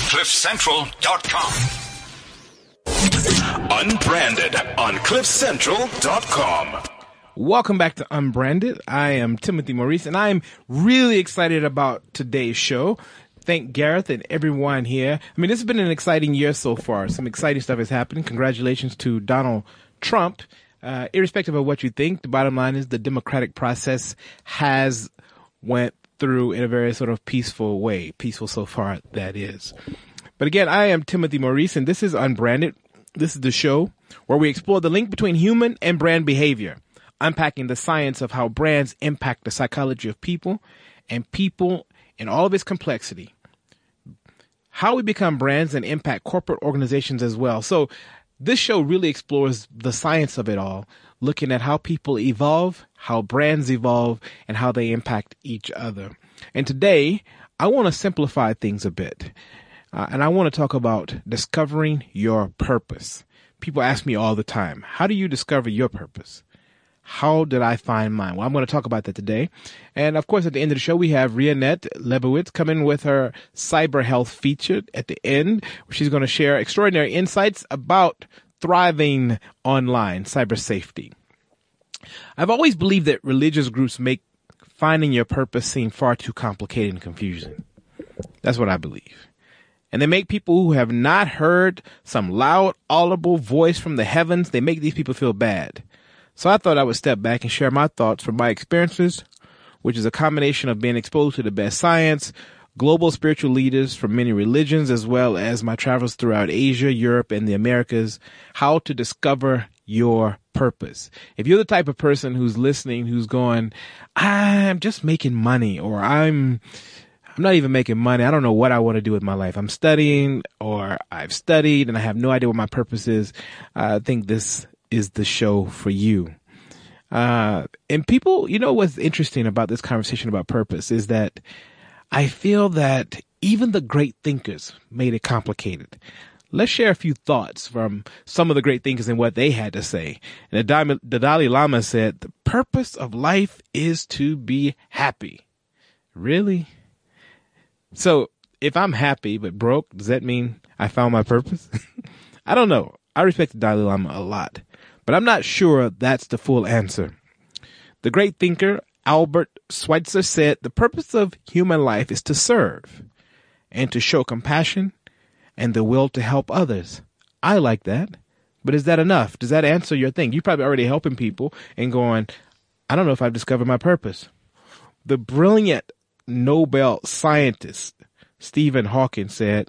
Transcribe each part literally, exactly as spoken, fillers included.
cliff central dot com. Unbranded on cliff central dot com. Welcome back to Unbranded. I am Timothy Maurice, and I am really excited about today's show. Thank Gareth and everyone here. I mean, this has been an exciting year so far. Some exciting stuff is happening. Congratulations to Donald Trump. Uh, irrespective of what you think, the bottom line is the democratic process has went through in a very sort of peaceful way. Peaceful so far, that is. But again, I am Timothy Maurice, and this is Unbranded. This is the show where we explore the link between human and brand behavior, unpacking the science of how brands impact the psychology of people and people in all of its complexity, how we become brands and impact corporate organizations as well. So this show really explores the science of it all, looking at how people evolve, how brands evolve, and how they impact each other. And today, I want to simplify things a bit. Uh, and I want to talk about discovering your purpose. People ask me all the time, how do you discover your purpose? How did I find mine? Well, I'm going to talk about that today. And of course, at the end of the show, we have Rionette Lebowitz coming with her cyber health feature at the end, where she's going to share extraordinary insights about thriving online, cyber safety. I've always believed that religious groups make finding your purpose seem far too complicated and confusing. That's what I believe. And they make people who have not heard some loud, audible voice from the heavens, they make these people feel bad. So I thought I would step back and share my thoughts from my experiences, which is a combination of being exposed to the best science, global spiritual leaders from many religions, as well as my travels throughout Asia, Europe, and the Americas, how to discover your purpose. If you're the type of person who's listening, who's going, I'm just making money, or I'm I'm not even making money. I don't know what I want to do with my life. I'm studying, or I've studied, and I have no idea what my purpose is. I think this is the show for you. Uh, and people, you know, what's interesting about this conversation about purpose is that I feel that even the great thinkers made it complicated. Let's share a few thoughts from some of the great thinkers and what they had to say. And the, the Dalai Lama said, the purpose of life is to be happy. Really? So if I'm happy but broke, does that mean I found my purpose? I don't know. I respect the Dalai Lama a lot, but I'm not sure that's the full answer. The great thinker Albert Schweitzer said, the purpose of human life is to serve and to show compassion and the will to help others. I like that, but is that enough? Does that answer your thing? You're probably already helping people and going, I don't know if I've discovered my purpose. The brilliant Nobel scientist Stephen Hawking said,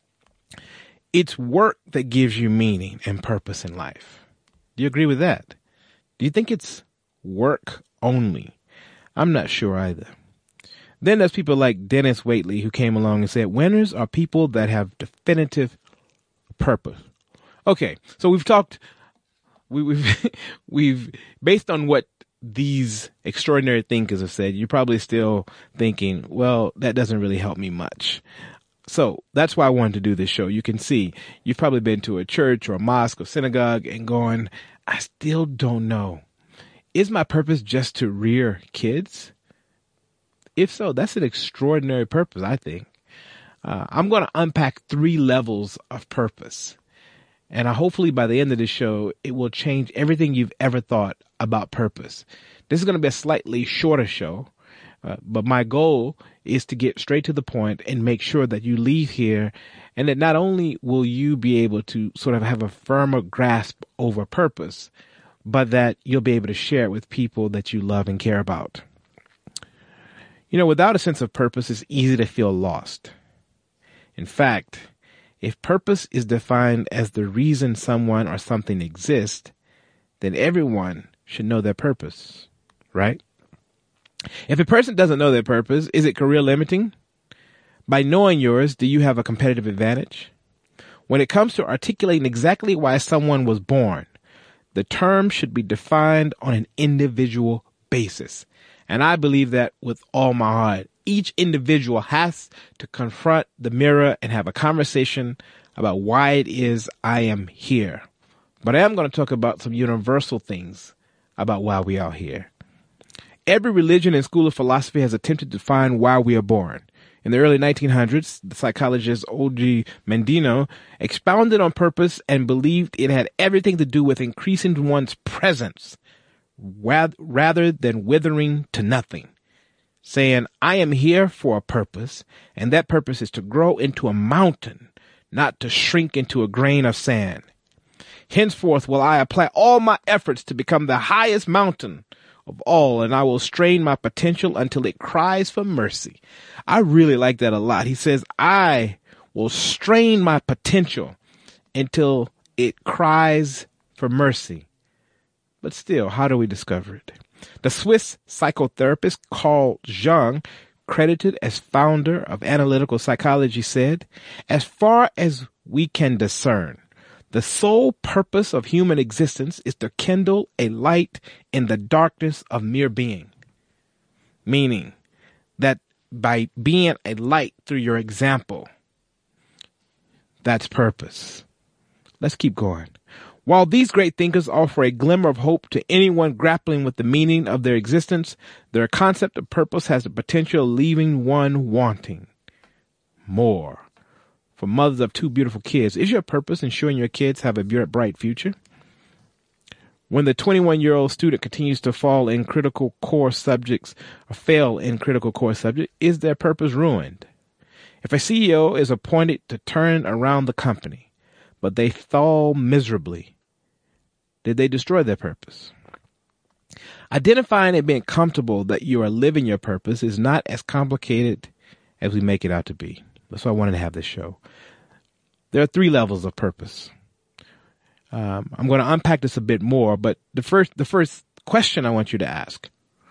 it's work that gives you meaning and purpose in life. Do you agree with that? Do you think it's work only? I'm not sure either. Then there's people like Dennis Waitley who came along and said, winners are people that have definitive purpose. Okay, so we've talked, we, we've, we've, based on what these extraordinary thinkers have said, you're probably still thinking, well, that doesn't really help me much. So that's why I wanted to do this show. You can see you've probably been to a church or a mosque or synagogue and going, I still don't know. Is my purpose just to rear kids? If so, that's an extraordinary purpose, I think. Uh, I'm going to unpack three levels of purpose. And I, hopefully by the end of the show, it will change everything you've ever thought about purpose. This is going to be a slightly shorter show. Uh, but my goal is to get straight to the point and make sure that you leave here and that not only will you be able to sort of have a firmer grasp over purpose, but that you'll be able to share it with people that you love and care about. You know, without a sense of purpose, it's easy to feel lost. In fact, if purpose is defined as the reason someone or something exists, then everyone should know their purpose, right? If a person doesn't know their purpose, is it career limiting? By knowing yours, do you have a competitive advantage? When it comes to articulating exactly why someone was born, the term should be defined on an individual basis. And I believe that with all my heart. Each individual has to confront the mirror and have a conversation about why it is I am here. But I am going to talk about some universal things about why we are here. Every religion and school of philosophy has attempted to define why we are born. In the early nineteen hundreds, the psychologist O G Mandino expounded on purpose and believed it had everything to do with increasing one's presence rather than withering to nothing, saying, I am here for a purpose, and that purpose is to grow into a mountain, not to shrink into a grain of sand. Henceforth will I apply all my efforts to become the highest mountain of all, and I will strain my potential until it cries for mercy. I really like that a lot. He says, I will strain my potential until it cries for mercy. But still, how do we discover it? The Swiss psychotherapist Carl Jung, credited as founder of analytical psychology, said, as far as we can discern, the sole purpose of human existence is to kindle a light in the darkness of mere being. Meaning that by being a light through your example, that's purpose. Let's keep going. While these great thinkers offer a glimmer of hope to anyone grappling with the meaning of their existence, their concept of purpose has the potential of leaving one wanting more. For mothers of two beautiful kids, is your purpose ensuring your kids have a bright future? When the twenty-one-year-old student continues to fall in critical core subjects or fail in critical core subjects, is their purpose ruined? If a C E O is appointed to turn around the company, but they fall miserably, did they destroy their purpose? Identifying and being comfortable that you are living your purpose is not as complicated as we make it out to be. That's why I wanted to have this show. There are three levels of purpose. Um, I'm going to unpack this a bit more, but the first, the first question I want you to ask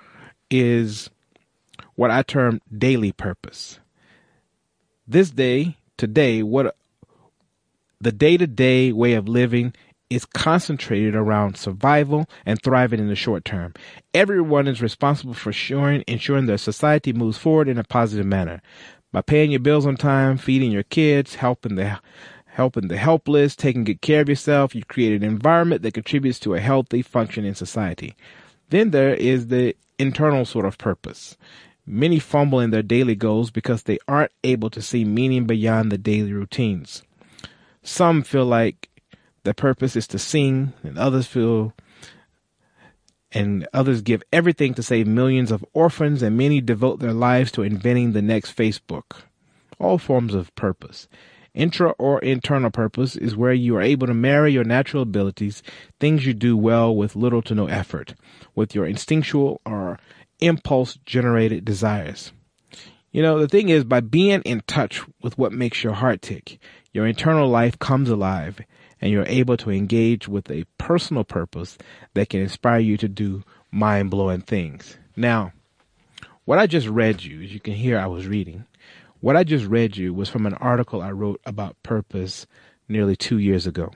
is what I term daily purpose. This day, today, what the day-to-day way of living is concentrated around survival and thriving in the short term. Everyone is responsible for ensuring, ensuring their society moves forward in a positive manner. By paying your bills on time, feeding your kids, helping the helping the helpless, taking good care of yourself, you create an environment that contributes to a healthy, functioning society. Then there is the internal sort of purpose. Many fumble in their daily goals because they aren't able to see meaning beyond the daily routines. Some feel like the purpose is to sing, and others feel and others give everything to save millions of orphans, and many devote their lives to inventing the next Facebook. All forms of purpose. Intra or internal purpose is where you are able to marry your natural abilities, things you do well with little to no effort, with your instinctual or impulse-generated desires. You know, the thing is, by being in touch with what makes your heart tick, your internal life comes alive, and you're able to engage with a personal purpose that can inspire you to do mind-blowing things. Now, what I just read you, as you can hear I was reading, what I just read you was from an article I wrote about purpose nearly two years ago.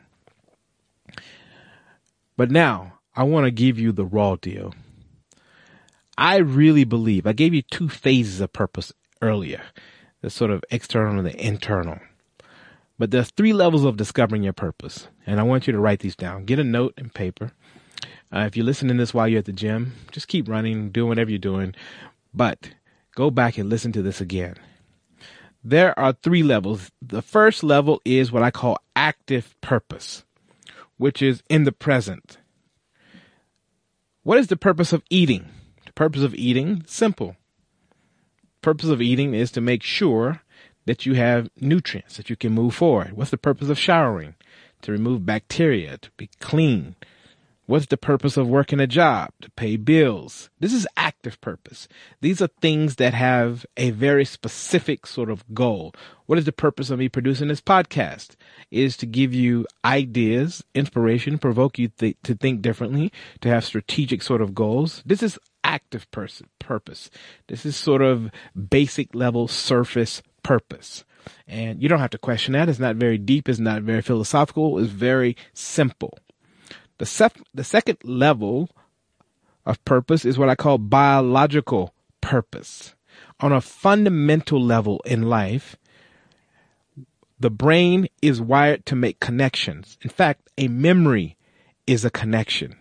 But now, I want to give you the raw deal. I really believe, I gave you two phases of purpose earlier, the sort of external and the internal. But there's three levels of discovering your purpose, and I want you to write these down. Get a note and paper. Uh, if you're listening to this while you're at the gym, just keep running, doing whatever you're doing, but go back and listen to this again. There are three levels. The first level is what I call active purpose, which is in the present. What is the purpose of eating? The purpose of eating, simple. Purpose of eating is to make sure that you have nutrients, that you can move forward. What's the purpose of showering? To remove bacteria, to be clean. What's the purpose of working a job? To pay bills. This is active purpose. These are things that have a very specific sort of goal. What is the purpose of me producing this podcast? Is to give you ideas, inspiration, provoke you th- to think differently, to have strategic sort of goals. This is active pers- purpose. This is sort of basic level surface purpose. And you don't have to question that. It's not very deep. It's not very philosophical. It's very simple. The, sef- the second level of purpose is what I call biological purpose. On a fundamental level in life, the brain is wired to make connections. In fact, a memory is a connection.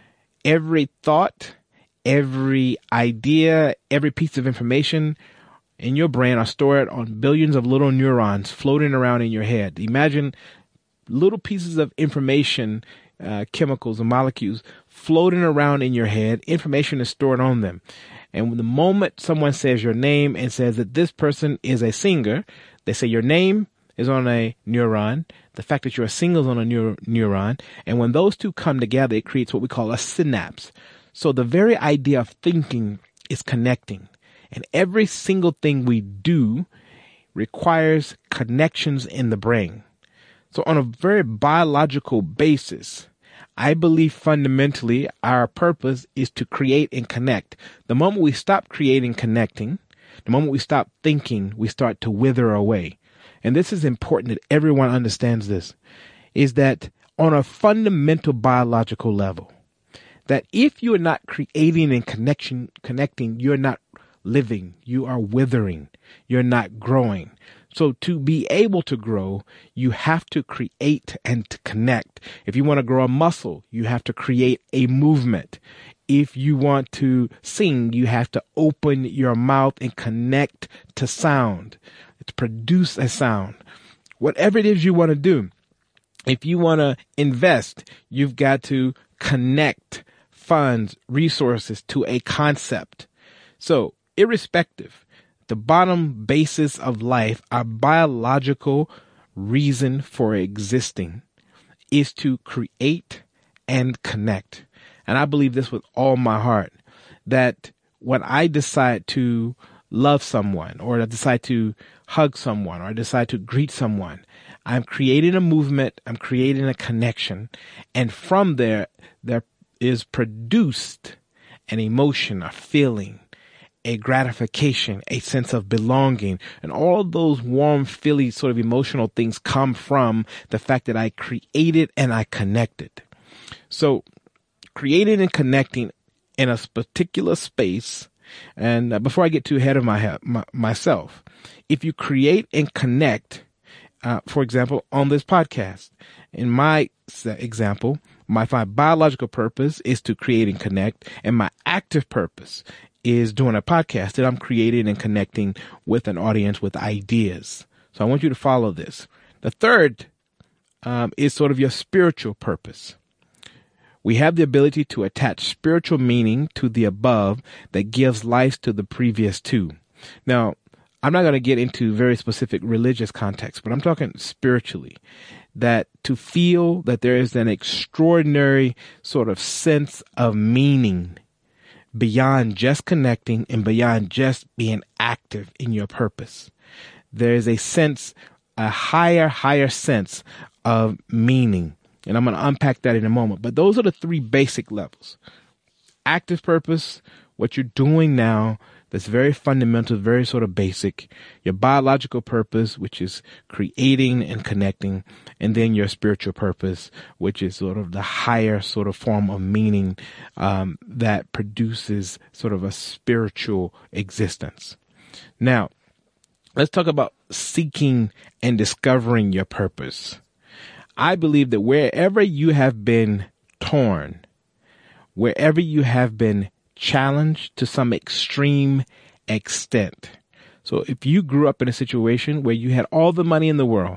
Every thought, every idea, every piece of information in your brain are stored on billions of little neurons floating around in your head. Imagine little pieces of information, uh, chemicals and molecules floating around in your head. Information is stored on them. And the moment someone says your name and says that this person is a singer, they say your name is on a neuron. The fact that you're a singer is on a neur- neuron. And when those two come together, it creates what we call a synapse. So the very idea of thinking is connecting. And every single thing we do requires connections in the brain. So on a very biological basis, I believe fundamentally our purpose is to create and connect. The moment we stop creating, connecting, the moment we stop thinking, we start to wither away. And this is important that everyone understands this, is that on a fundamental biological level, that if you're not creating and connection, connecting, you're not living, you are withering, you're not growing. So to be able to grow, you have to create and to connect. If you want to grow a muscle, you have to create a movement. If you want to sing, you have to open your mouth and connect to sound, to produce a sound. Whatever it is you want to do, if you want to invest, you've got to connect funds, resources to a concept. So irrespective, the bottom basis of life, our biological reason for existing, is to create and connect. And I believe this with all my heart, that when I decide to love someone, or I decide to hug someone, or I decide to greet someone, I'm creating a movement, I'm creating a connection, and from there, there is produced an emotion, a feeling, a gratification, a sense of belonging. And all those warm, feely sort of emotional things come from the fact that I created and I connected. So creating and connecting in a particular space. And uh, before I get too ahead of my, my myself, if you create and connect, uh, for example, on this podcast, in my example, my, my biological purpose is to create and connect, and my active purpose is doing a podcast that I'm creating and connecting with an audience with ideas. So I want you to follow this. The third um, is sort of your spiritual purpose. We have the ability to attach spiritual meaning to the above that gives life to the previous two. Now, I'm not going to get into very specific religious context, but I'm talking spiritually. That to feel that there is an extraordinary sort of sense of meaning beyond just connecting and beyond just being active in your purpose. There is a sense, a higher, higher sense of meaning. And I'm going to unpack that in a moment. But those are the three basic levels. Active purpose, what you're doing now, that's very fundamental, very sort of basic. Your biological purpose, which is creating and connecting. And then your spiritual purpose, which is sort of the higher sort of form of meaning um, that produces sort of a spiritual existence. Now, let's talk about seeking and discovering your purpose. I believe that wherever you have been torn, wherever you have been challenged to some extreme extent. So if you grew up in a situation where you had all the money in the world,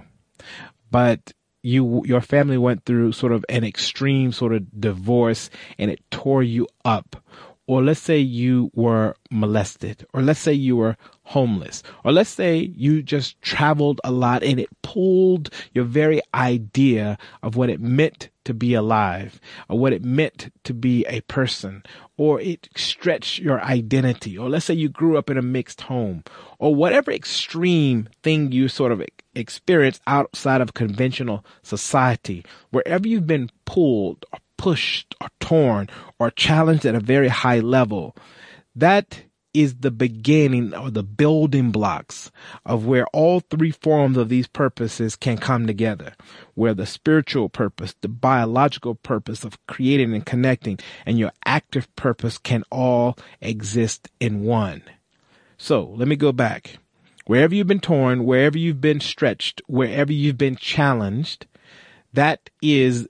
but you, your family went through sort of an extreme sort of divorce and it tore you up, or let's say you were molested, or let's say you were homeless, or let's say you just traveled a lot and it pulled your very idea of what it meant to be alive, or what it meant to be a person, or it stretched your identity, or let's say you grew up in a mixed home, or whatever extreme thing you sort of experience outside of conventional society, wherever you've been pulled or pushed or torn or challenged at a very high level, that is the beginning or the building blocks of where all three forms of these purposes can come together, where the spiritual purpose, the biological purpose of creating and connecting, and your active purpose can all exist in one. So let me go back. Wherever you've been torn, wherever you've been stretched, wherever you've been challenged, that is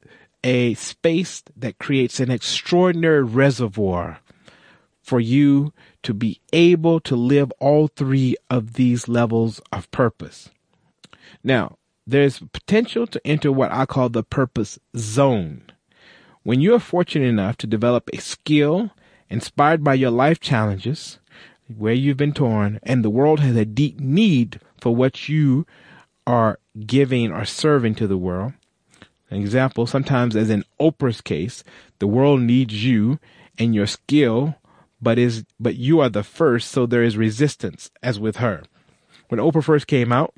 a space that creates an extraordinary reservoir for you to be able to live all three of these levels of purpose. Now, there's potential to enter what I call the purpose zone. When you're fortunate enough to develop a skill inspired by your life challenges, where you've been torn, and the world has a deep need for what you are giving or serving to the world. An example, sometimes as in Oprah's case, the world needs you and your skill, but is but you are the first, so there is resistance, as with her. When Oprah first came out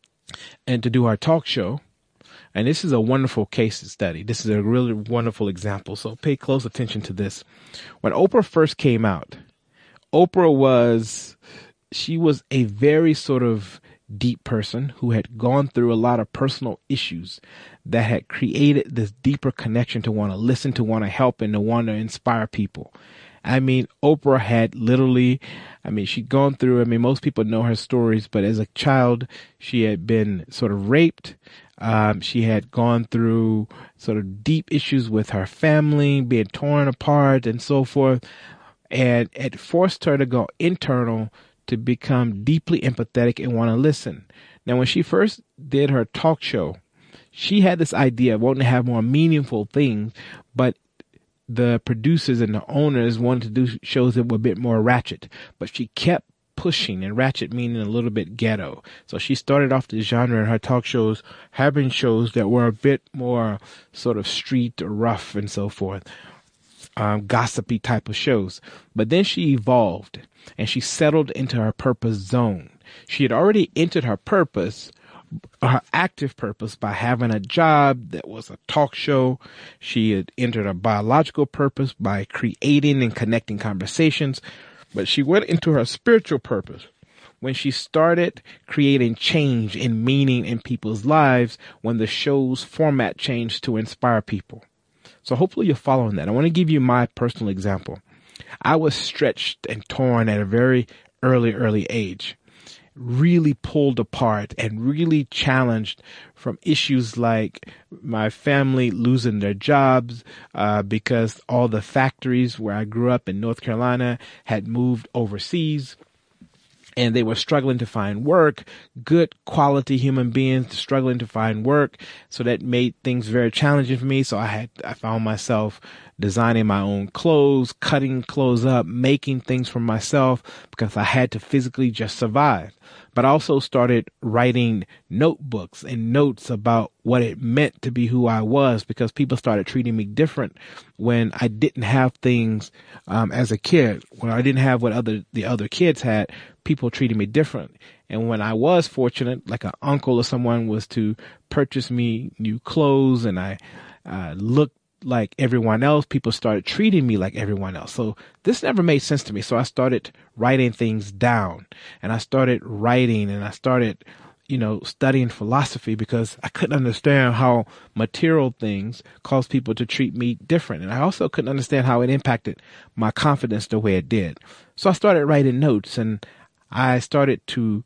and to do our talk show, and this is a wonderful case study. This is a really wonderful example, so pay close attention to this. When Oprah first came out, Oprah was, she was a very sort of deep person who had gone through a lot of personal issues that had created this deeper connection to want to listen, to want to help, and to want to inspire people. I mean, Oprah had literally, I mean, she'd gone through, I mean, most people know her stories, but as a child, she had been sort of raped. Um, she had gone through sort of deep issues with her family, being torn apart and so forth. And it forced her to go internal to become deeply empathetic and want to listen. Now, when she first did her talk show, she had this idea of wanting to have more meaningful things, but the producers and the owners wanted to do shows that were a bit more ratchet. But she kept pushing, and ratchet meaning a little bit ghetto. So she started off the genre in her talk shows, having shows that were a bit more sort of street or rough and so forth. Um, gossipy type of shows. But then she evolved and she settled into her purpose zone. She had already entered her purpose, her active purpose, by having a job that was a talk show. She had entered her biological purpose by creating and connecting conversations. But she went into her spiritual purpose when she started creating change and meaning in people's lives, when the show's format changed to inspire people. So hopefully you're following that. I want to give you my personal example. I was stretched and torn at a very early, early age, really pulled apart and really challenged from issues like my family losing their jobs uh, because all the factories where I grew up in North Carolina had moved overseas. And they were struggling to find work, good quality human beings struggling to find work. So that made things very challenging for me. So I had, I found myself designing my own clothes, cutting clothes up, making things for myself because I had to physically just survive. But I also started writing notebooks and notes about what it meant to be who I was, because people started treating me different when I didn't have things um, as a kid. When I didn't have what other the other kids had, people treated me different. And when I was fortunate, like an uncle or someone was to purchase me new clothes and I uh, looked like everyone else, people started treating me like everyone else. So this never made sense to me. So I started writing things down, and I started writing, and I started, you know, studying philosophy because I couldn't understand how material things caused people to treat me different. And I also couldn't understand how it impacted my confidence the way it did. So I started writing notes, and I started to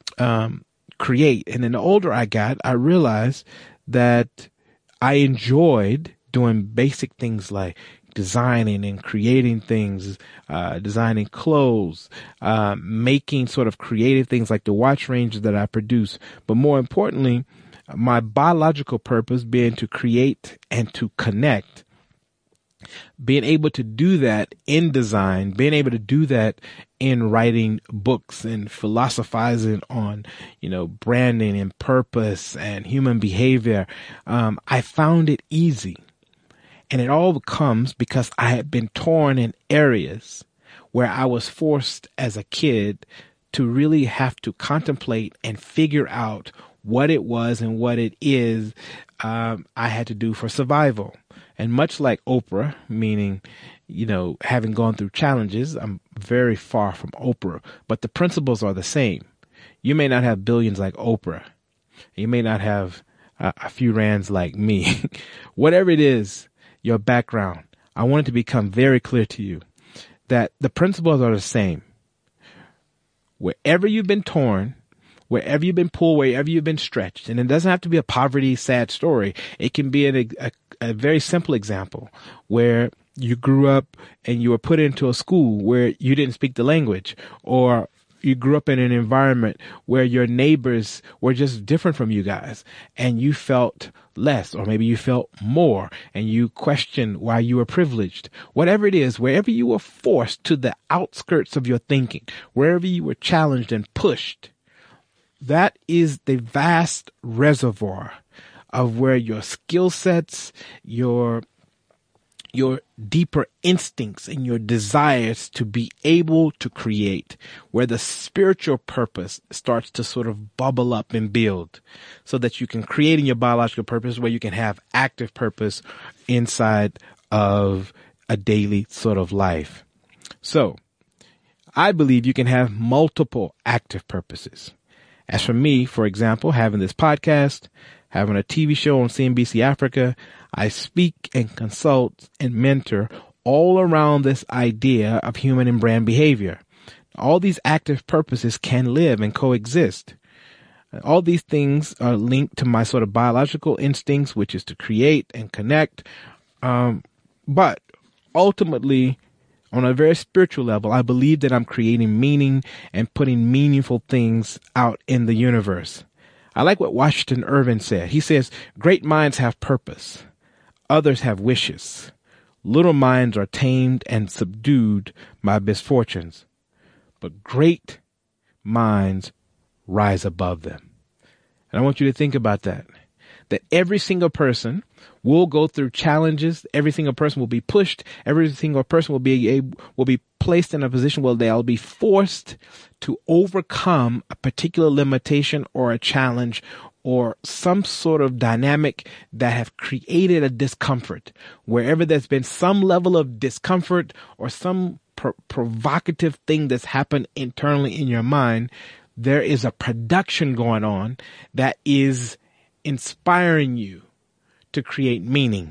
um, create. And then the older I got, I realized that I enjoyed doing basic things like designing and creating things, uh, designing clothes, uh, making sort of creative things like the watch ranges that I produce. But more importantly, my biological purpose being to create and to connect. Being able to do that in design, being able to do that in writing books and philosophizing on, you know, branding and purpose and human behavior, um, I found it easy. And it all comes because I had been torn in areas where I was forced as a kid to really have to contemplate and figure out what it was and what it is um, I had to do for survival. And much like Oprah, meaning, you know, having gone through challenges, I'm very far from Oprah, but the principles are the same. You may not have billions like Oprah. You may not have uh, a few rands like me. Whatever it is, your background, I want it to become very clear to you that the principles are the same. Wherever you've been torn, wherever you've been pulled, wherever you've been stretched, and it doesn't have to be a poverty, sad story. It can be a, a, a very simple example where you grew up and you were put into a school where you didn't speak the language, or you grew up in an environment where your neighbors were just different from you guys and you felt less, or maybe you felt more and you questioned why you were privileged. Whatever it is, wherever you were forced to the outskirts of your thinking, wherever you were challenged and pushed, that is the vast reservoir of where your skill sets, your your deeper instincts and your desires to be able to create, where the spiritual purpose starts to sort of bubble up and build, so that you can create in your biological purpose, where you can have active purpose inside of a daily sort of life. So I believe you can have multiple active purposes. As for me, for example, having this podcast, having a T V show on C N B C Africa, I speak and consult and mentor all around this idea of human and brand behavior. All these active purposes can live and coexist. All these things are linked to my sort of biological instincts, which is to create and connect. Um, but ultimately, on a very spiritual level, I believe that I'm creating meaning and putting meaningful things out in the universe. I like what Washington Irving said. He says, great minds have purpose. Others have wishes. Little minds are tamed and subdued by misfortunes. But great minds rise above them. And I want you to think about that. That every single person will go through challenges. Every single person will be pushed. Every single person will be able, will be placed in a position where they'll be forced to overcome a particular limitation or a challenge or some sort of dynamic that have created a discomfort. Wherever there's been some level of discomfort or some pro- provocative thing that's happened internally in your mind, there is a production going on that is inspiring you to create meaning,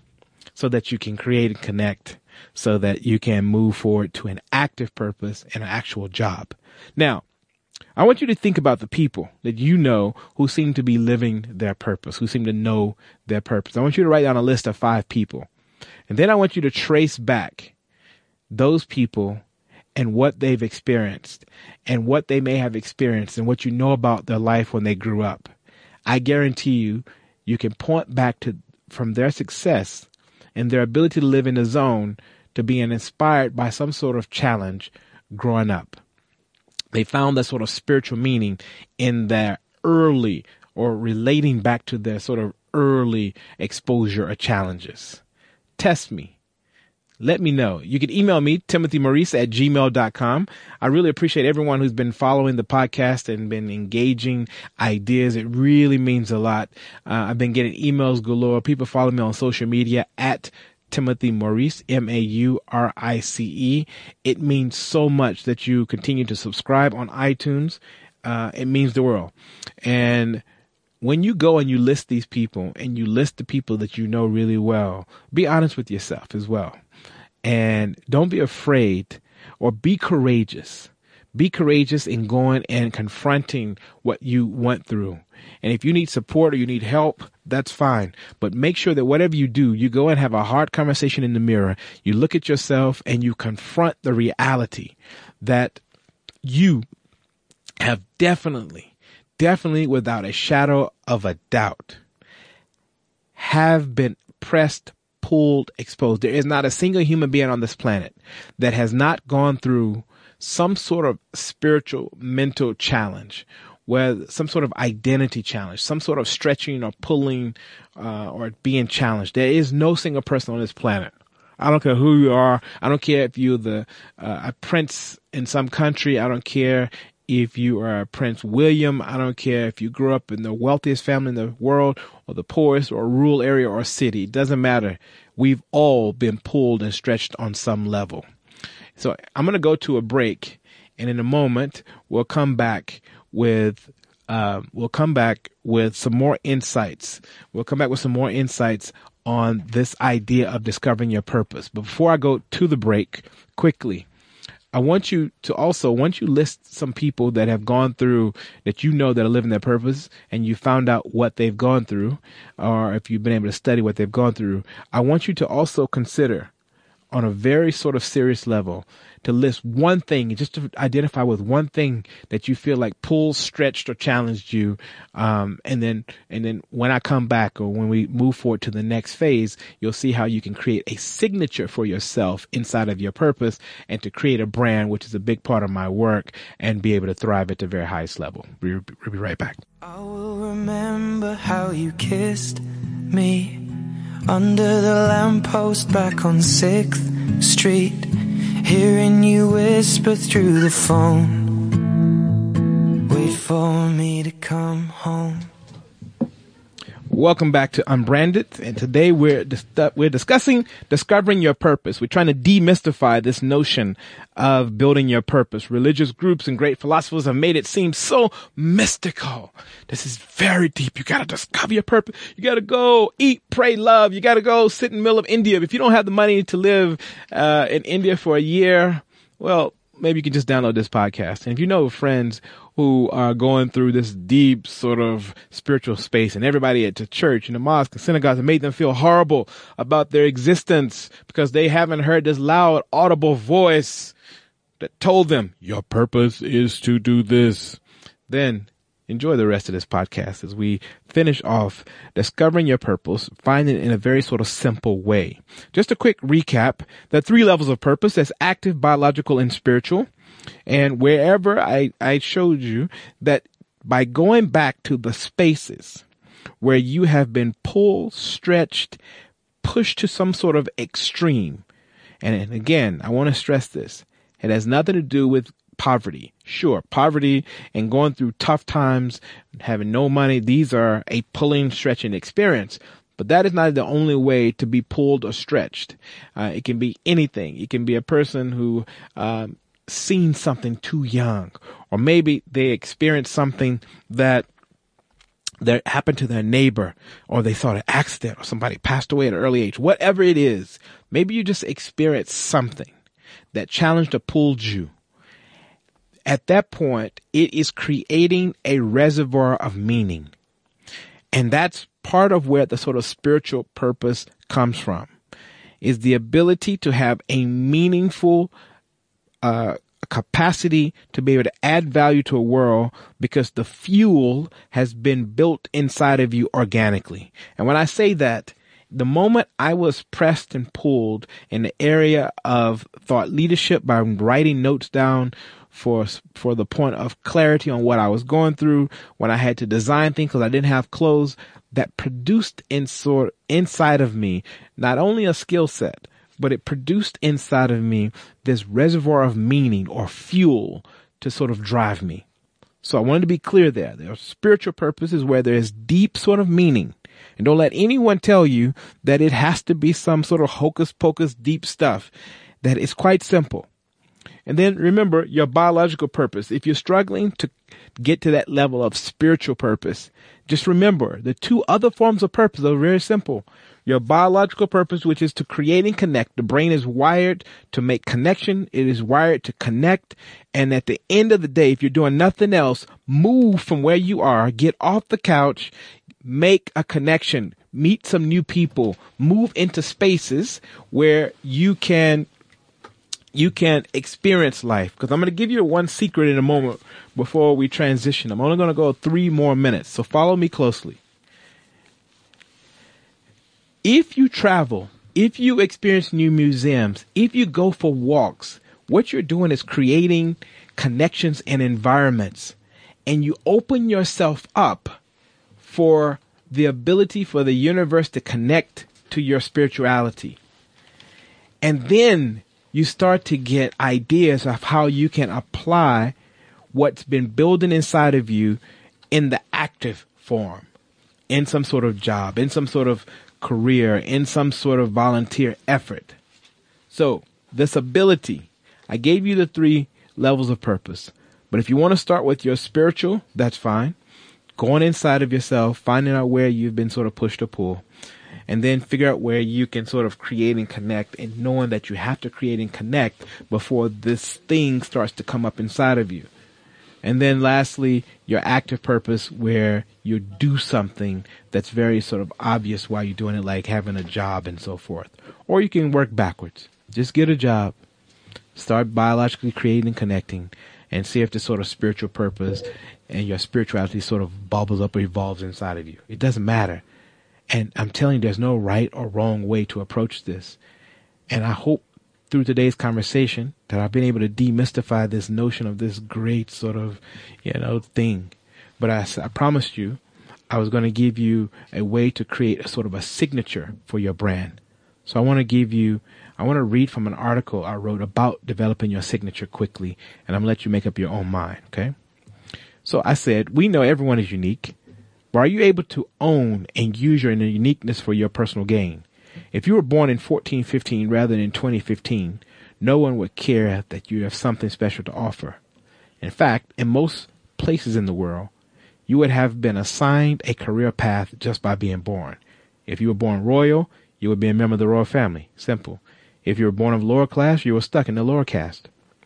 so that you can create and connect, so that you can move forward to an active purpose and an actual job. Now, I want you to think about the people that you know who seem to be living their purpose, who seem to know their purpose. I want you to write down a list of five people. And then I want you to trace back those people and what they've experienced and what they may have experienced and what you know about their life when they grew up. I guarantee you, you can point back to from their success and their ability to live in a zone to being inspired by some sort of challenge growing up. They found that sort of spiritual meaning in their early, or relating back to their sort of early exposure or challenges. Test me. Let me know. You can email me, timothy maurice at gmail dot com. I really appreciate everyone who's been following the podcast and been engaging ideas. It really means a lot. Uh, I've been getting emails galore. People follow me on social media at Timothy Maurice, M A U R I C E. It means so much that you continue to subscribe on iTunes. Uh, it means the world. And when you go and you list these people and you list the people that you know really well, be honest with yourself as well. And don't be afraid, or be courageous. Be courageous in going and confronting what you went through. And if you need support or you need help, that's fine. But make sure that whatever you do, you go and have a hard conversation in the mirror. You look at yourself and you confront the reality that you have definitely, definitely without a shadow of a doubt, have been pressed, pulled, exposed. There is not a single human being on this planet that has not gone through some sort of spiritual, mental challenge, where some sort of identity challenge, some sort of stretching or pulling uh, or being challenged. There is no single person on this planet. I don't care who you are. I don't care if you're the uh, a prince in some country. I don't care if you are Prince William. I don't care if you grew up in the wealthiest family in the world or the poorest or rural area or city. It doesn't matter. We've all been pulled and stretched on some level. So I'm going to go to a break, and in a moment we'll come back with uh, we'll come back with some more insights. We'll come back with some more insights on this idea of discovering your purpose. But before I go to the break, quickly, I want you to also, once you list some people that have gone through, that you know that are living their purpose, and you found out what they've gone through, or if you've been able to study what they've gone through, I want you to also consider on a very sort of serious level to list one thing, just to identify with one thing that you feel like pulled, stretched, or challenged you. Um, and then, and then when I come back or when we move forward to the next phase, you'll see how you can create a signature for yourself inside of your purpose and to create a brand, which is a big part of my work, and be able to thrive at the very highest level. We'll be, we'll be right back. I will remember how you kissed me under the lamppost back on sixth Street, hearing you whisper through the phone, wait for me to come home. Welcome back to Unbranded, and today we're dis- we're discussing discovering your purpose. We're trying to demystify this notion of building your purpose. Religious groups and great philosophers have made it seem so mystical. This is very deep. You got to discover your purpose. You got to go eat, pray, love. You got to go sit in the middle of India. If you don't have the money to live uh, in India for a year, well, maybe you can just download this podcast. And if you know friends who are going through this deep sort of spiritual space, and everybody at the church and the mosque and synagogues have made them feel horrible about their existence because they haven't heard this loud, audible voice that told them, your purpose is to do this, then enjoy the rest of this podcast as we finish off discovering your purpose, finding it in a very sort of simple way. Just a quick recap. There are three levels of purpose. There's active, biological, and spiritual. And wherever I, I showed you that by going back to the spaces where you have been pulled, stretched, pushed to some sort of extreme. And, and again, I want to stress this. It has nothing to do with poverty. Sure, poverty and going through tough times, having no money, these are a pulling, stretching experience. But that is not the only way to be pulled or stretched. Uh, it can be anything. It can be a person who um, seen something too young, or maybe they experienced something that that happened to their neighbor, or they saw an accident, or somebody passed away at an early age. Whatever it is, maybe you just experienced something that challenged or pulled you. At that point, it is creating a reservoir of meaning. And that's part of where the sort of spiritual purpose comes from, is the ability to have a meaningful uh, capacity to be able to add value to a world because the fuel has been built inside of you organically. And when I say that, the moment I was pressed and pulled in the area of thought leadership by writing notes down for for the point of clarity on what I was going through, when I had to design things because I didn't have clothes, that produced in sort inside of me not only a skill set, but it produced inside of me this reservoir of meaning or fuel to sort of drive me. So I wanted to be clear there. There are spiritual purposes where there is deep sort of meaning. And don't let anyone tell you that it has to be some sort of hocus pocus deep stuff. That is quite simple. And then remember your biological purpose. If you're struggling to get to that level of spiritual purpose, just remember the two other forms of purpose are very simple. Your biological purpose, which is to create and connect. The brain is wired to make connection. It is wired to connect. And at the end of the day, if you're doing nothing else, move from where you are, get off the couch, make a connection, meet some new people, move into spaces where you can you can experience life. Because I'm going to give you one secret in a moment before we transition. I'm only going to go three more minutes, so follow me closely. If you travel, if you experience new museums, if you go for walks, what you're doing is creating connections and environments, and you open yourself up for the ability for the universe to connect to your spirituality. And then you start to get ideas of how you can apply what's been building inside of you in the active form, in some sort of job, in some sort of career, in some sort of volunteer effort. So this ability, I gave you the three levels of purpose. But if you want to start with your spiritual, that's fine. Going inside of yourself, finding out where you've been sort of pushed or pulled, and then figure out where you can sort of create and connect, and knowing that you have to create and connect before this thing starts to come up inside of you. And then lastly, your active purpose, where you do something that's very sort of obvious while you're doing it, like having a job and so forth. Or you can work backwards. Just get a job. Start biologically creating and connecting, and see if this sort of spiritual purpose and your spirituality sort of bubbles up or evolves inside of you. It doesn't matter. And I'm telling you, there's no right or wrong way to approach this. And I hope through today's conversation that I've been able to demystify this notion of this great sort of, you know, thing. But I, I promised you I was going to give you a way to create a sort of a signature for your brand. So I want to give you, I want to read from an article I wrote about developing your signature quickly, and I'm going to let you make up your own mind, okay? So I said, we know everyone is unique, but are you able to own and use your uniqueness for your personal gain? If you were born in fourteen fifteen rather than twenty fifteen, no one would care that you have something special to offer. In fact, in most places in the world, you would have been assigned a career path just by being born. If you were born royal, you would be a member of the royal family. Simple. If you were born of lower class, you were stuck in the lower caste.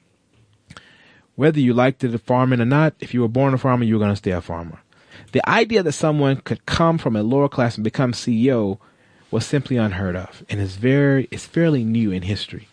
Whether you liked it farming or not, if you were born a farmer, you were going to stay a farmer. The idea that someone could come from a lower class and become C E O was simply unheard of, and is very, it's fairly new in history.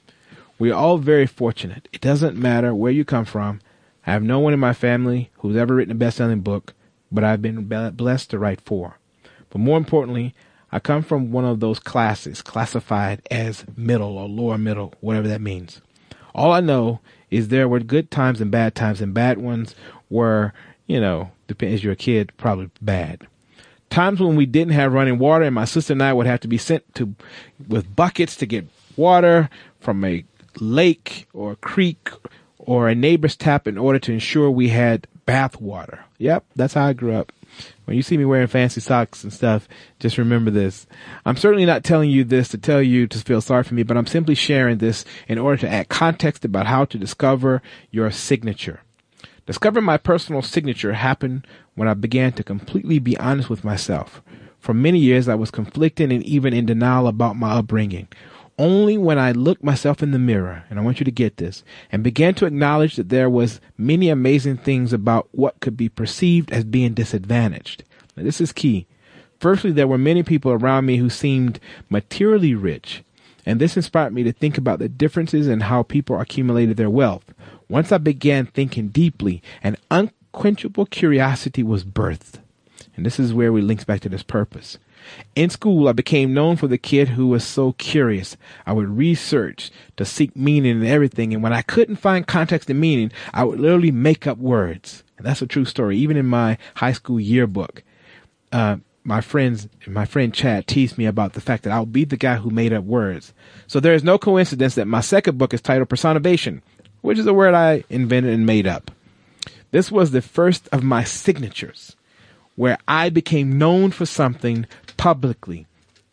We are all very fortunate. It doesn't matter where you come from. I have no one in my family who's ever written a best-selling book, but I've been blessed to write four. But more importantly, I come from one of those classes classified as middle or lower middle, whatever that means. All I know is there were good times and bad times, and bad ones were, you know, depends if you're a kid, probably bad. Times when we didn't have running water, and my sister and I would have to be sent to with buckets to get water from a lake or a creek or a neighbor's tap in order to ensure we had bath water. Yep, that's how I grew up. When you see me wearing fancy socks and stuff, just remember this. I'm certainly not telling you this to tell you to feel sorry for me, but I'm simply sharing this in order to add context about how to discover your signature. Discovering my personal signature happened when I began to completely be honest with myself. For many years, I was conflicted and even in denial about my upbringing. Only when I looked myself in the mirror, and I want you to get this, and began to acknowledge that there was many amazing things about what could be perceived as being disadvantaged. Now, this is key. Firstly, there were many people around me who seemed materially rich, and this inspired me to think about the differences in how people accumulated their wealth. Once I began thinking deeply, an unquenchable curiosity was birthed. And this is where we links back to this purpose. In school, I became known for the kid who was so curious. I would research to seek meaning in everything, and when I couldn't find context and meaning, I would literally make up words. And that's a true story. Even in my high school yearbook, uh, my friends, my friend Chad teased me about the fact that I'll be the guy who made up words. So there is no coincidence that my second book is titled Personivation, which is a word I invented and made up. This was the first of my signatures, where I became known for something publicly,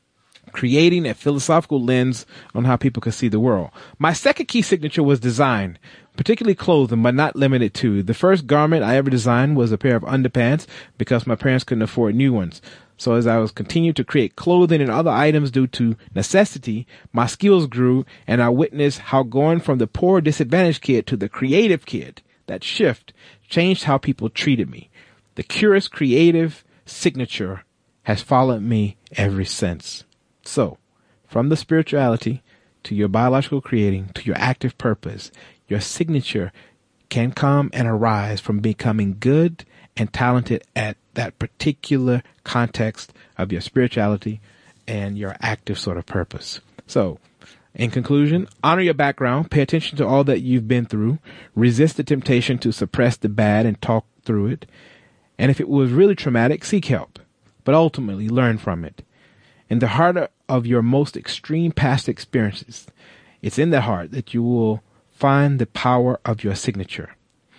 creating a philosophical lens on how people could see the world. My second key signature was design, particularly clothing, but not limited to. The first garment I ever designed was a pair of underpants because my parents couldn't afford new ones. So as I was continuing to create clothing and other items due to necessity, my skills grew, and I witnessed how going from the poor, disadvantaged kid to the creative kid, that shift changed how people treated me. The curious, creative signature has followed me ever since. So, from the spirituality to your biological creating to your active purpose, your signature can come and arise from becoming good and talented at that particular context of your spirituality and your active sort of purpose. So, in conclusion, honor your background, pay attention to all that you've been through, resist the temptation to suppress the bad and talk through it. And if it was really traumatic, seek help, but ultimately learn from it. In the heart of your most extreme past experiences, it's in the heart that you will find the power of your signature.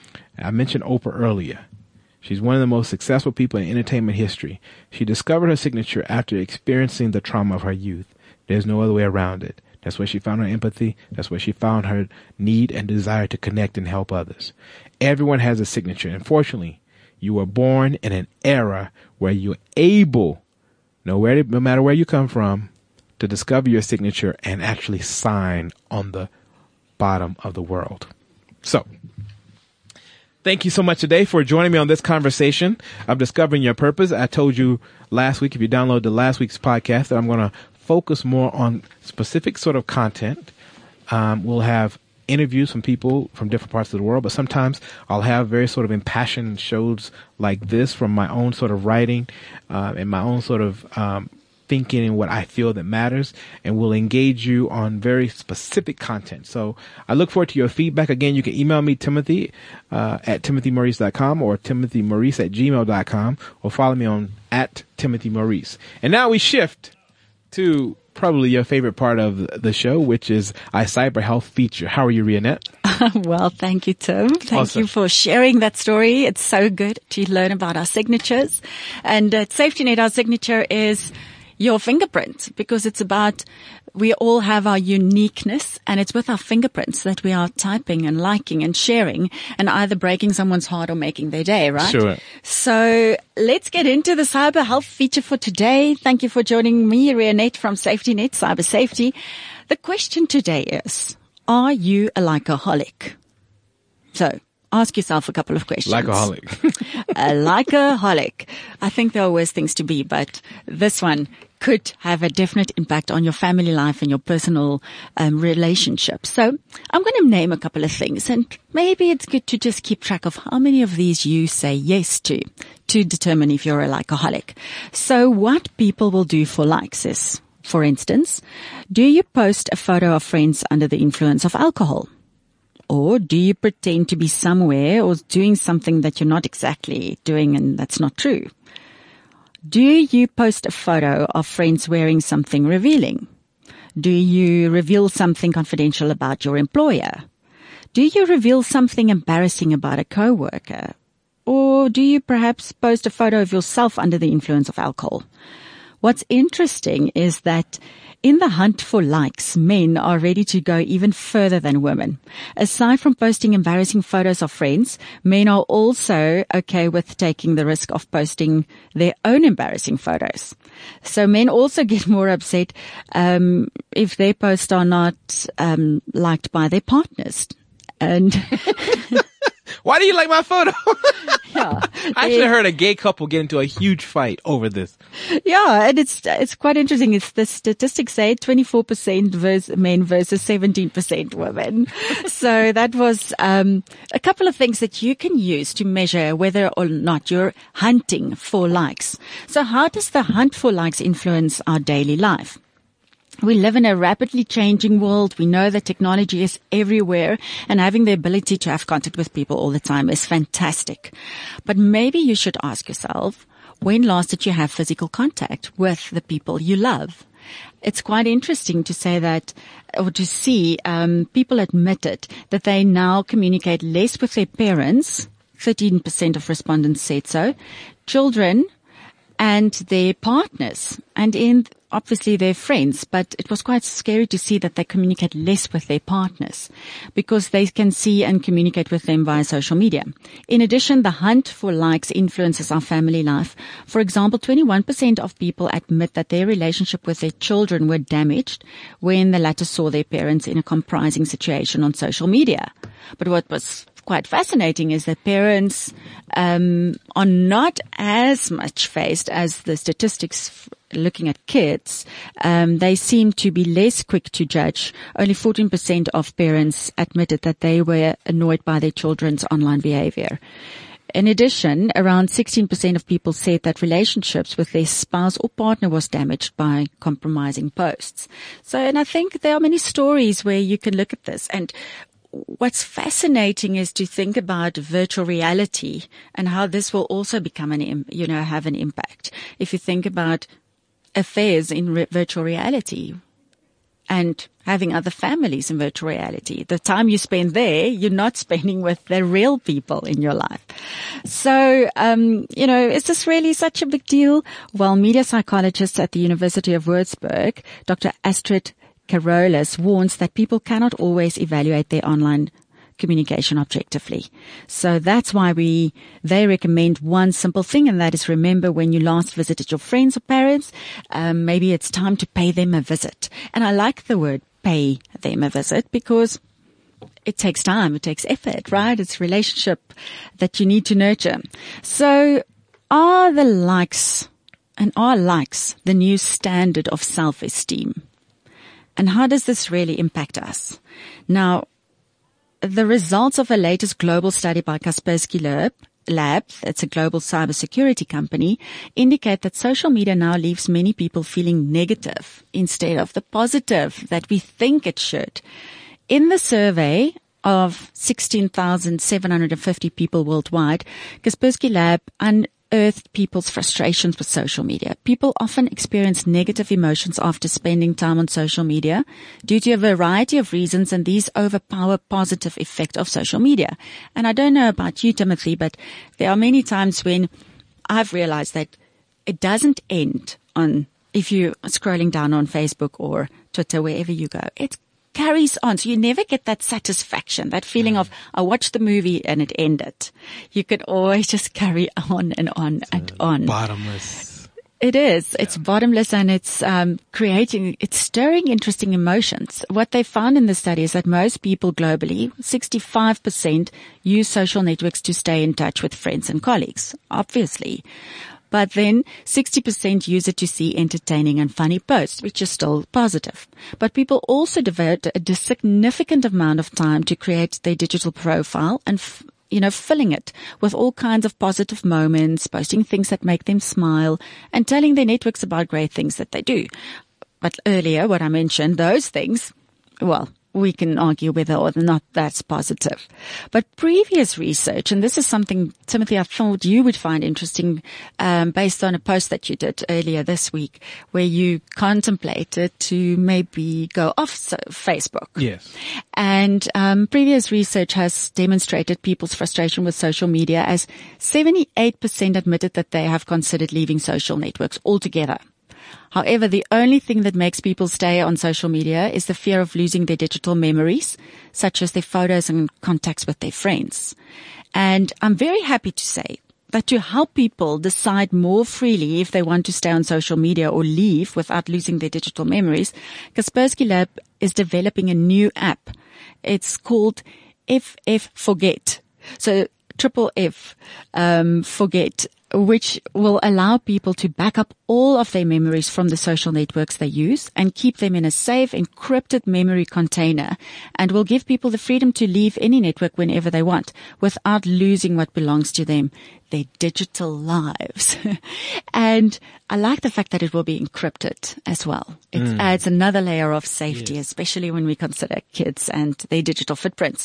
I mentioned Oprah earlier. She's one of the most successful people in entertainment history. She discovered her signature after experiencing the trauma of her youth. There's no other way around it. That's where she found her empathy. That's where she found her need and desire to connect and help others. Everyone has a signature. Unfortunately, you were born in an era where you're able, no, where, no matter where you come from, to discover your signature and actually sign on the bottom of the world. So, thank you so much today for joining me on this conversation of discovering your purpose. I told you last week, if you download the last week's podcast, that I'm going to focus more on specific sort of content Um, we'll have interviews from people from different parts of the world, but sometimes I'll have very sort of impassioned shows like this from my own sort of writing uh, and my own sort of um, thinking and what I feel that matters, and we'll engage you on very specific content. So I look forward to your feedback. Again, you can email me, Timothy, uh, at timothy maurice dot com or timothy maurice at gmail dot com, or follow me on at Timothy Maurice. And now we shift to probably your favorite part of the show, which is our cyber health feature. How are you, Rionette? Well, thank you, Tim. Thank Awesome. you for sharing that story. It's so good to learn about our signatures. And at SafetyNet, our signature is your fingerprint, because it's about, we all have our uniqueness, and it's with our fingerprints that we are typing and liking and sharing and either breaking someone's heart or making their day, right? Sure. So let's get into the cyber health feature for today. Thank you for joining me, Rionette from SafetyNet Cyber Safety. The question today is, are you a likeaholic? So ask yourself a couple of questions. Likeaholic. A likeaholic. I think there are worse things to be, but this one could have a definite impact on your family life and your personal um, relationships. So I'm going to name a couple of things, and maybe it's good to just keep track of how many of these you say yes to, to determine if you're a likeaholic. So what people will do for likes is, for instance, do you post a photo of friends under the influence of alcohol? Or do you pretend to be somewhere or doing something that you're not exactly doing and that's not true? Do you post a photo of friends wearing something revealing? Do you reveal something confidential about your employer? Do you reveal something embarrassing about a coworker? Or do you perhaps post a photo of yourself under the influence of alcohol? What's interesting is that in the hunt for likes, men are ready to go even further than women. Aside from posting embarrassing photos of friends, men are also okay with taking the risk of posting their own embarrassing photos. So men also get more upset um, if their posts are not um, liked by their partners. And Why do you like my photo? yeah, I actually heard a gay couple get into a huge fight over this. Yeah, and it's it's quite interesting. It's the statistics say twenty-four percent vers- men versus seventeen percent women. So that was um, a couple of things that you can use to measure whether or not you're hunting for likes. So how does the hunt for likes influence our daily life? We live in a rapidly changing world. We know that technology is everywhere, and having the ability to have contact with people all the time is fantastic. But maybe you should ask yourself, when last did you have physical contact with the people you love? It's quite interesting to say that, or to see um, people admitted that they now communicate less with their parents. thirteen percent of respondents said so. Children and their partners, and in obviously their friends, but it was quite scary to see that they communicate less with their partners because they can see and communicate with them via social media. In addition, the hunt for likes influences our family life. For example, twenty-one percent of people admit that their relationship with their children were damaged when the latter saw their parents in a compromising situation on social media. But what was quite fascinating is that parents um, are not as much faced as the statistics f- looking at kids. Um, they seem to be less quick to judge. Only fourteen percent of parents admitted that they were annoyed by their children's online behavior. In addition, around sixteen percent of people said that relationships with their spouse or partner was damaged by compromising posts. So, and I think there are many stories where you can look at this. And what's fascinating is to think about virtual reality and how this will also become an, you know, have an impact. If you think about affairs in re- virtual reality and having other families in virtual reality, the time you spend there, you're not spending with the real people in your life. So, um, you know, is this really such a big deal? Well, media psychologist at the University of Würzburg, Doctor Astrid Carolus, warns that people cannot always evaluate their online communication objectively. So that's why we, they recommend one simple thing, and that is remember when you last visited your friends or parents, um, maybe it's time to pay them a visit. And I like the word pay them a visit because it takes time, it takes effort, right? It's a relationship that you need to nurture. So are the likes and are likes the new standard of self-esteem? And how does this really impact us? Now, the results of a latest global study by Kaspersky Lab, Lab, it's a global cybersecurity company, indicate that social media now leaves many people feeling negative instead of the positive that we think it should. In the survey of sixteen thousand seven hundred fifty people worldwide, Kaspersky Lab unearthed people's frustrations with social media. People often experience negative emotions after spending time on social media due to a variety of reasons, and these overpower positive effect of social media. And I don't know about you, Timothy, but there are many times when I've realized that it doesn't end on, if you're scrolling down on Facebook or Twitter, wherever you go. It carries on. So you never get that satisfaction, that feeling of, I watched the movie and it ended. You could always just carry on and on it's and on. Bottomless. It is. Yeah. It's bottomless, and it's um, creating, it's stirring interesting emotions. What they found in the study is that most people globally, sixty-five percent, use social networks to stay in touch with friends and colleagues, obviously. But then sixty percent use it to see entertaining and funny posts, which is still positive. But people also devote a significant amount of time to create their digital profile and, f- you know, filling it with all kinds of positive moments, posting things that make them smile, and telling their networks about great things that they do. But earlier, what I mentioned, those things, well, we can argue whether or not that's positive. But previous research, and this is something, Timothy, I thought you would find interesting, um, based on a post that you did earlier this week, where you contemplated to maybe go off so, Facebook. Yes. And um, previous research has demonstrated people's frustration with social media, as seventy-eight percent admitted that they have considered leaving social networks altogether. However, the only thing that makes people stay on social media is the fear of losing their digital memories, such as their photos and contacts with their friends. And I'm very happy to say that to help people decide more freely if they want to stay on social media or leave without losing their digital memories, Kaspersky Lab is developing a new app. It's called F F Forget. So triple F, um, Forget, which will allow people to back up all of their memories from the social networks they use and keep them in a safe, encrypted memory container, and will give people the freedom to leave any network whenever they want without losing what belongs to them, their digital lives. And I like the fact that it will be encrypted as well. It mm. adds another layer of safety, yes. especially when we consider kids and their digital footprints.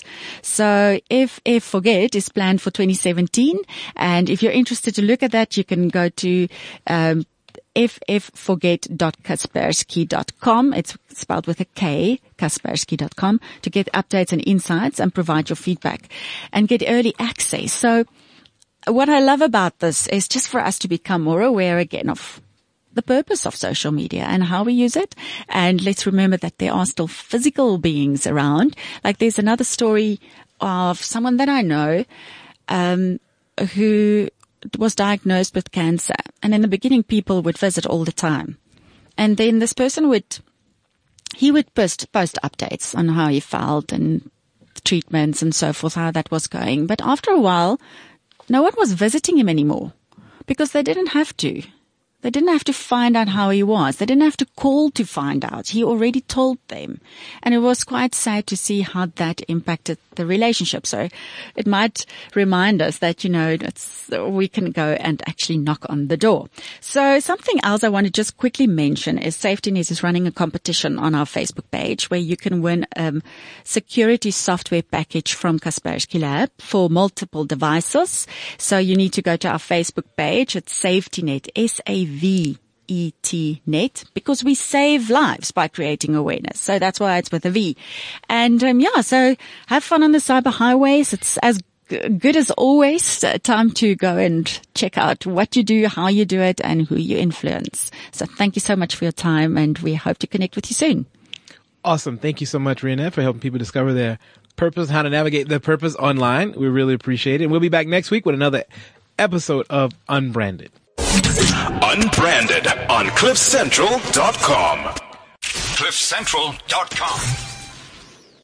So F F Forget is planned for twenty seventeen. And if you're interested to look at that, you can go to um, f f forget dot kaspersky dot com. It's spelled with a K, kaspersky dot com, to get updates and insights and provide your feedback and get early access. So what I love about this is just for us to become more aware again of the purpose of social media and how we use it. And let's remember that there are still physical beings around. Like there's another story of someone that I know, um, who was diagnosed with cancer. And in the beginning, people would visit all the time. And then this person would, he would post, post updates on how he felt and treatments and so forth, how that was going. But after a while, no one was visiting him anymore because they didn't have to. They didn't have to find out how he was. They didn't have to call to find out. He already told them. And it was quite sad to see how that impacted the relationship. So it might remind us that, you know, it's, we can go and actually knock on the door. So something else I want to just quickly mention is SafetyNet is running a competition on our Facebook page where you can win a um, security software package from Kaspersky Lab for multiple devices. So you need to go to our Facebook page. It's SafetyNet, S A V E T net, because we save lives by creating awareness. So that's why it's with a V. And um, yeah, so have fun on the cyber highways. It's as g- good as always. Uh, time to go and check out what you do, how you do it, and who you influence. So thank you so much for your time, and we hope to connect with you soon. Awesome. Thank you so much, Rianette, for helping people discover their purpose, how to navigate their purpose online. We really appreciate it. And we'll be back next week with another episode of Unbranded. Unbranded on cliff central dot com. cliff central dot com.